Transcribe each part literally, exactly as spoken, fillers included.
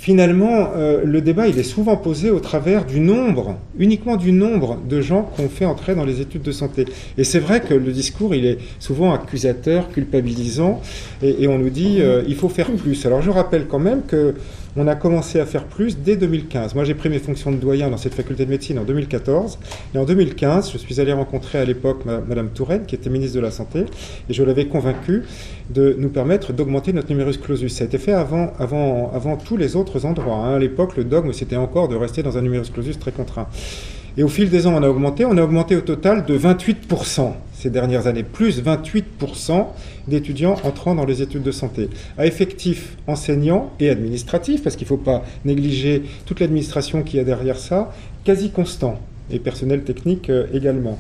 finalement, euh, le débat, il est souvent posé au travers du nombre, uniquement du nombre de gens qu'on fait entrer dans les études de santé. Et c'est vrai que le discours, il est souvent accusateur, culpabilisant, et, et on nous dit euh, il faut faire plus. Alors je rappelle quand même que on a commencé à faire plus dès deux mille quinze. Moi, j'ai pris mes fonctions de doyen dans cette faculté de médecine en deux mille quatorze. Et en deux mille quinze, je suis allé rencontrer à l'époque Madame Touraine, qui était ministre de la Santé, et je l'avais convaincue de nous permettre d'augmenter notre numerus clausus. Ça a été fait avant, avant, avant tous les autres endroits, hein. À l'époque, le dogme, c'était encore de rester dans un numerus clausus très contraint. Et au fil des ans, on a augmenté. On a augmenté au total de vingt-huit pour cent ces dernières années, plus vingt-huit pour cent d'étudiants entrant dans les études de santé. À effectifs enseignants et administratifs, parce qu'il ne faut pas négliger toute l'administration qui y a derrière ça, quasi constant, et personnel technique euh, également.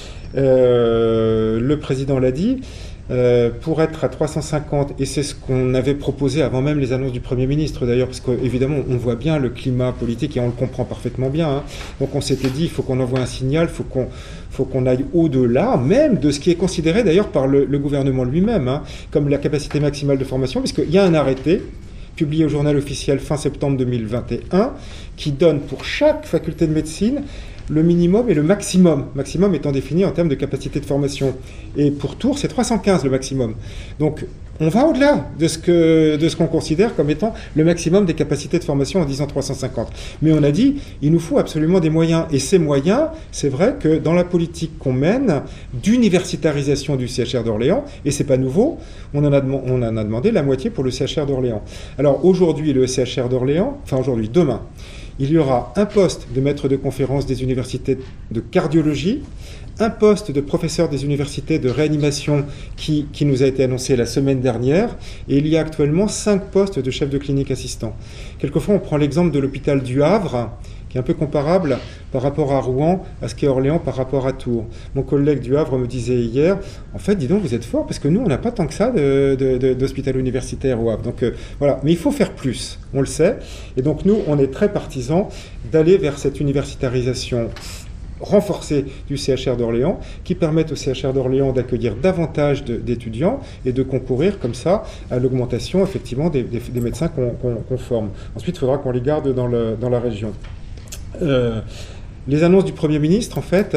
Euh, le président l'a dit, Euh, pour être à trois cent cinquante, et c'est ce qu'on avait proposé avant même les annonces du Premier ministre d'ailleurs, parce qu'évidemment on voit bien le climat politique et on le comprend parfaitement bien, hein. Donc on s'était dit il faut qu'on envoie un signal, il faut qu'on faut qu'on aille au-delà même de ce qui est considéré d'ailleurs par le, le gouvernement lui-même, hein, comme la capacité maximale de formation, puisqu'il y a un arrêté publié au journal officiel fin septembre deux mille vingt et un qui donne pour chaque faculté de médecine le minimum et le maximum, maximum étant défini en termes de capacité de formation. Et pour Tours, c'est trois cent quinze le maximum. Donc, on va au-delà de ce que, de ce qu'on considère comme étant le maximum des capacités de formation en disant trois cent cinquante. Mais on a dit, il nous faut absolument des moyens. Et ces moyens, c'est vrai que dans la politique qu'on mène d'universitarisation du C H R d'Orléans, et c'est pas nouveau, on en a, on en a demandé la moitié pour le C H R d'Orléans. Alors aujourd'hui, le C H R d'Orléans, enfin aujourd'hui, demain, il y aura un poste de maître de conférence des universités de cardiologie, un poste de professeur des universités de réanimation qui, qui nous a été annoncé la semaine dernière, et il y a actuellement cinq postes de chef de clinique assistant. Quelquefois, on prend l'exemple de l'hôpital du Havre, qui est un peu comparable par rapport à Rouen, à ce qu'est Orléans par rapport à Tours. Mon collègue du Havre me disait hier, en fait, dis donc, vous êtes fort, parce que nous, on n'a pas tant que ça de, de, de, d'hôpital universitaire au Havre. Donc euh, voilà, mais il faut faire plus, on le sait. Et donc nous, on est très partisans d'aller vers cette universitarisation renforcée du C H R d'Orléans, qui permettent au C H R d'Orléans d'accueillir davantage de, d'étudiants et de concourir comme ça à l'augmentation effectivement des, des, des médecins qu'on, qu'on, qu'on forme. Ensuite, il faudra qu'on les garde dans, le, dans la région. Euh, les annonces du Premier ministre, en fait,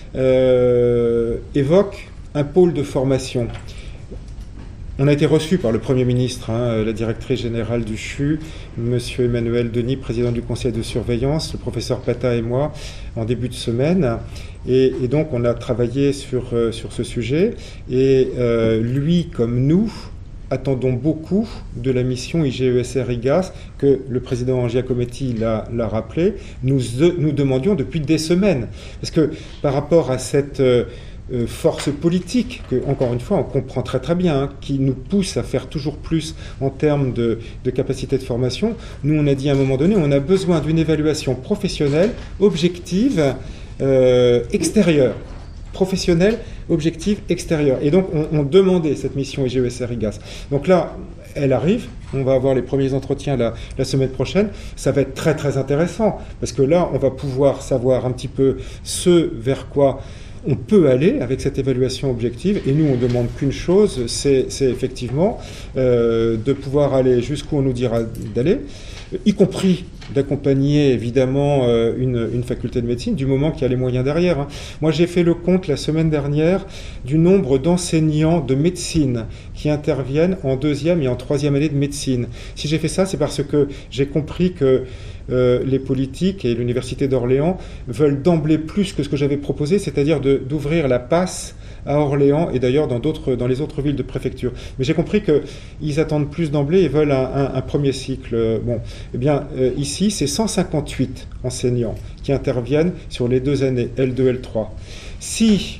euh, évoquent un pôle de formation. On a été reçus par le Premier ministre, hein, la directrice générale du C H U, M. Emmanuel Denis, président du conseil de surveillance, le professeur Pata et moi, en début de semaine. Et, et donc, on a travaillé sur, euh, sur ce sujet. Et euh, lui, comme nous, attendons beaucoup de la mission I G E S R I G A S que le président Giacometti l'a, l'a rappelé. Nous, nous demandions depuis des semaines. Parce que par rapport à cette euh, force politique, que, encore une fois, on comprend très très bien, hein, qui nous pousse à faire toujours plus en termes de, de capacité de formation, nous on a dit à un moment donné, on a besoin d'une évaluation professionnelle, objective, euh, extérieure. Professionnelle, objective, extérieure. Et donc, on, on demandait cette mission I G E S R I G A S. Donc là, elle arrive. On va avoir les premiers entretiens la, la semaine prochaine. Ça va être très, très intéressant. Parce que là, on va pouvoir savoir un petit peu ce vers quoi on peut aller avec cette évaluation objective. Et nous, on ne demande qu'une chose, c'est, c'est effectivement euh, de pouvoir aller jusqu'où on nous dira d'aller, y compris d'accompagner évidemment euh, une, une faculté de médecine, du moment qu'il y a les moyens derrière, hein. Moi, j'ai fait le compte la semaine dernière du nombre d'enseignants de médecine qui interviennent en deuxième et en troisième année de médecine. Si j'ai fait ça, c'est parce que j'ai compris que euh, les politiques et l'Université d'Orléans veulent d'emblée plus que ce que j'avais proposé, c'est-à-dire de, d'ouvrir la passe à Orléans et d'ailleurs dans, d'autres, dans les autres villes de préfecture. Mais j'ai compris qu'ils attendent plus d'emblée et veulent un, un, un premier cycle. Bon, eh bien, euh, ici, c'est cent cinquante-huit enseignants qui interviennent sur les deux années, L deux, L trois. Si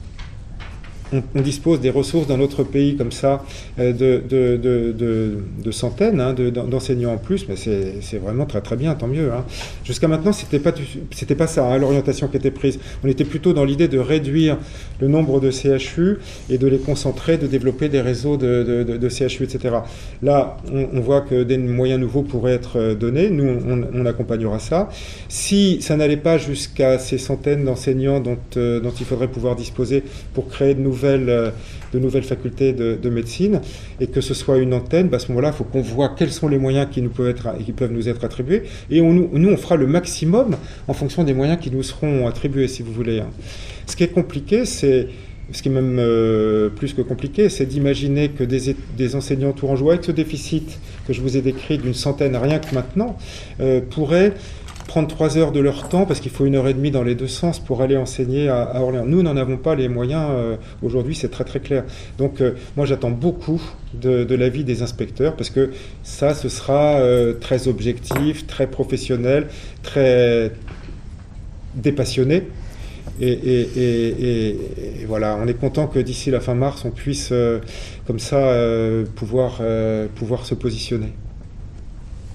on, on dispose des ressources d'un autre pays comme ça, euh, de, de, de, de, de centaines hein, de, d'enseignants en plus, mais c'est, c'est vraiment très très bien, tant mieux. Hein. Jusqu'à maintenant, c'était pas, c'était pas ça, hein, l'orientation qui était prise. On était plutôt dans l'idée de réduire le nombre de C H U et de les concentrer, de développer des réseaux de, de, de, de C H U, et cetera. Là, on, on voit que des moyens nouveaux pourraient être donnés. Nous, on, on accompagnera ça. Si ça n'allait pas jusqu'à ces centaines d'enseignants dont, euh, dont il faudrait pouvoir disposer pour créer de nouveaux nouvelles, de nouvelles facultés de, de médecine, et que ce soit une antenne, bah à ce moment-là, il faut qu'on voit quels sont les moyens qui, nous peuvent être, qui peuvent nous être attribués, et on, nous, on fera le maximum en fonction des moyens qui nous seront attribués, si vous voulez. Ce qui est compliqué, c'est... Ce qui est même euh, plus que compliqué, c'est d'imaginer que des, des enseignants tourangeois, avec ce déficit que je vous ai décrit d'une centaine rien que maintenant, euh, pourraient prendre trois heures de leur temps, parce qu'il faut une heure et demie dans les deux sens pour aller enseigner à, à Orléans. Nous n'en avons pas les moyens, euh, aujourd'hui c'est très très clair. Donc euh, moi j'attends beaucoup de, de l'avis des inspecteurs, parce que ça ce sera euh, très objectif, très professionnel, très dépassionné. Et, et, et, et, et voilà, on est content que d'ici la fin mars, on puisse, euh, comme ça, euh, pouvoir, euh, pouvoir se positionner.